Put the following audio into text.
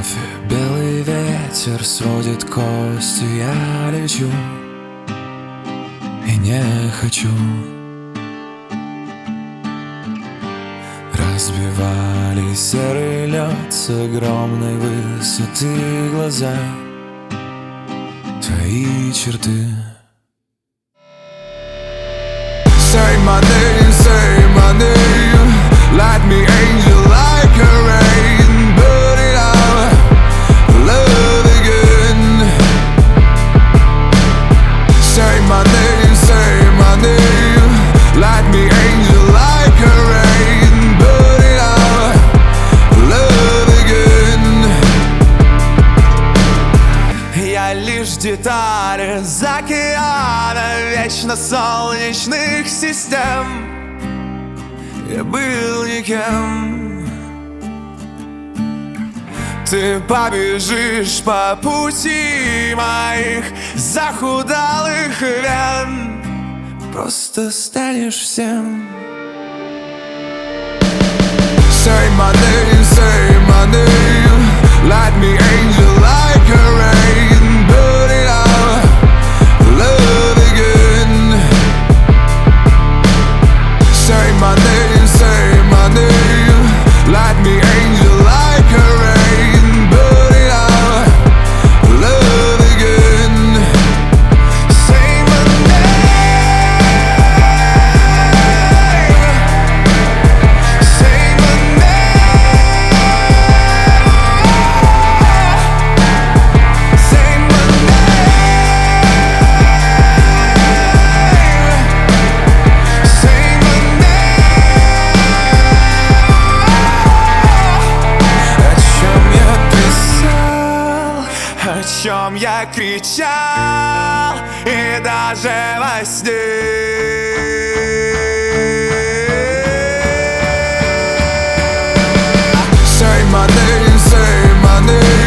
кофе, белый ветер сводит кости. Я лечу и не хочу. Разбивали серый лед с огромной высоты глаза, твои черты. Say my name, light me angel like a rain, burn it out, love again. Say my name, light me angel like a rain, burn it out, love again. Я лишь деталь из океана вечно солнечных систем. Я был никем. Ты побежишь по пути моих захудалых вен, просто станешь всем. Say my name, light me angel like a rain, burn it out, love again. Say my name, light me angel like a rain, burn it out, love again. Say my name, say my name, say my name, say my о чем я кричал, и даже во сне. Say my name,